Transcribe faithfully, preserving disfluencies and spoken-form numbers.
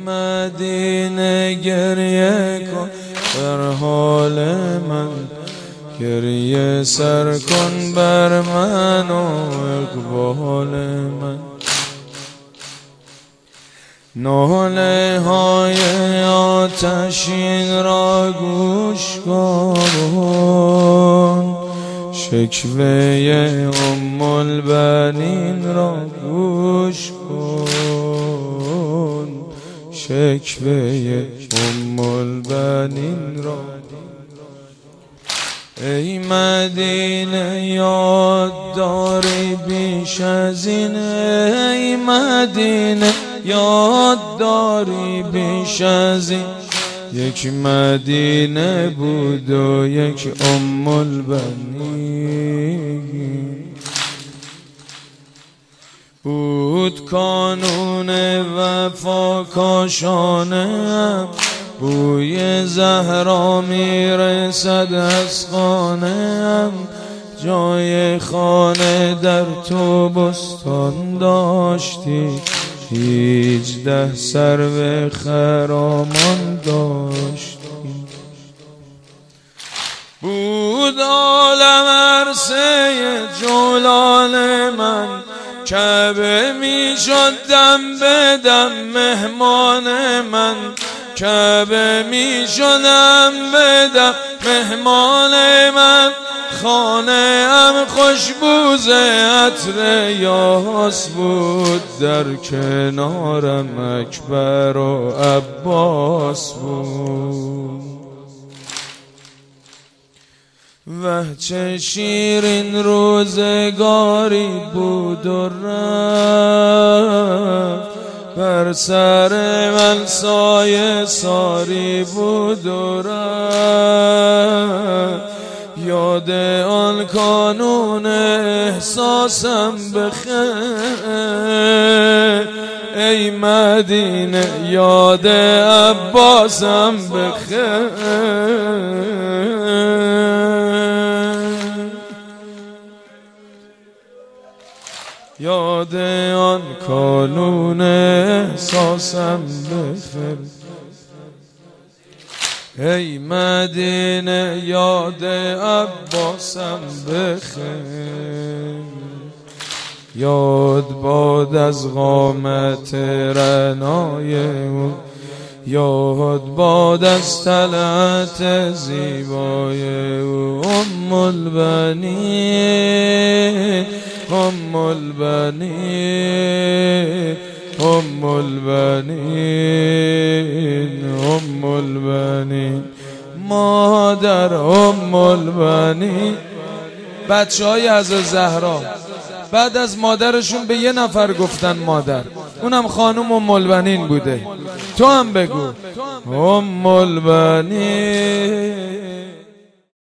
مدینه گریه کن بر حال من، گریه سر کن بر من و اقبال من. ناله های آتشین را گوش کن، شکوه ام البنین را گوش کن، شکوه ام البنین را. ای مدینه یاد داری بیش از این، ای مدینه یاد داری بیش از این، یک مدینه بود و یک ام البنین بود. کانون وفا کاشانه، بوی زهرا میرسد از خانه، جای خانه در تو بستان داشتی، هیجده سرو خرامان داشتی. بود عالم عرصه جولان من، کعبه می شد دم به دم مهمان من، کعبه می شدم به دم مهمان من. خانه ام خوشبوز عطر یاس بود، در کنارم اکبر و عباس بود. وه چه شیرین روزگاری بود و رفت، بر سر من سایه ساری بود و رفت. یاد آن کانون احساسم بخیر، ای مدینه یاد عباسم بخیر. یاد آن کانون احساسم بخیر، ای مدینه یاد عباسم بخیر. یاد باد از قامت رعنای او، یاد باد از طلعت زیبای او. ام البنین ام البنین ام البنین ام البنین مادر ام البنین. بچه های از زهرا بعد از مادرشون به یه نفر گفتن مادر، اونم خانم ام البنین بوده. تو هم بگو ام البنین.